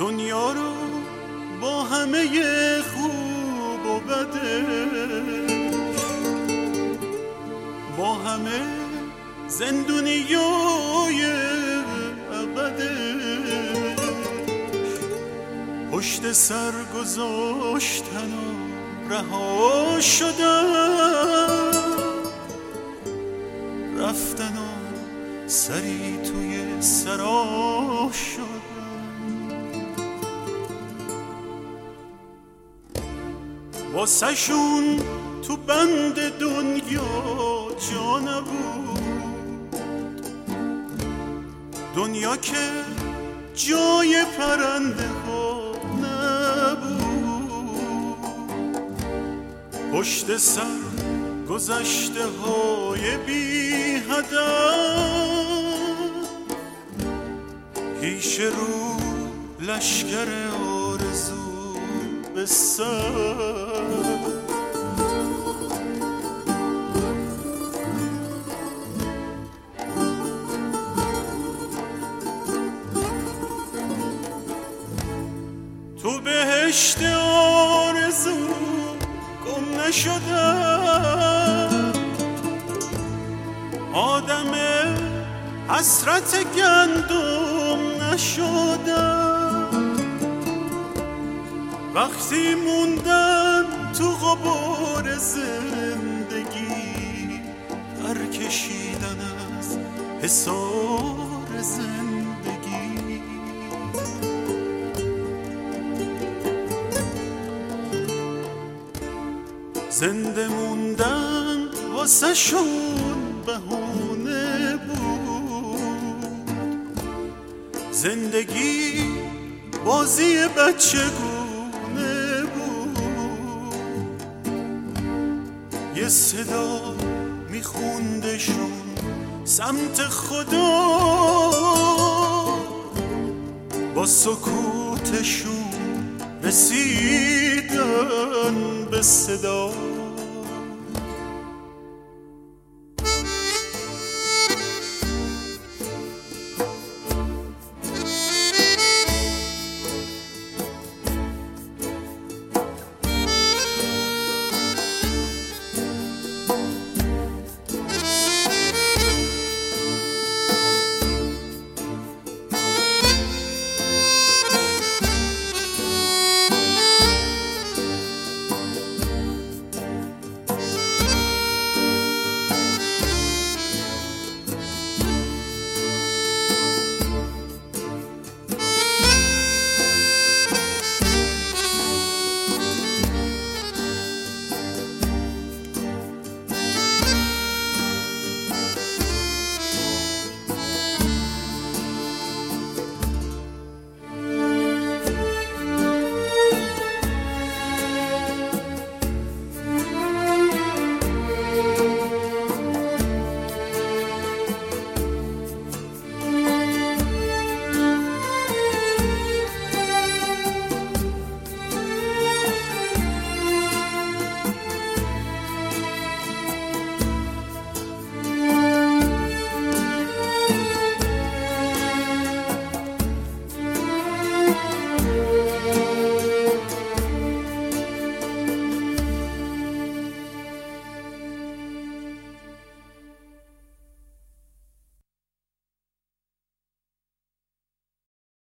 دنیا رو با همه خوب و بدش، با همه زندونیای ابدش، پشت سر گذاشتن و رها شدن، رفتن و سری توی سرا شدن. واسه شون تو بند دنیا جا نبود، دنیا که جای پرنده ها نبود، پشت سر گذشته های بی هدف، پیش رو لشکر آرزو به سر. تو بهشت آرزو گم نشدم، آدم حسرت گندم نشدم، وقتی موندن تو غبار زندگی، در کشیدن از حصار زندگی. زنده موندن واسه شون بهونه بود، زندگی بازی بچگونه بود، یه صدا میخوندشون سمت خدا، با سکوتشون رسیدن به صدا.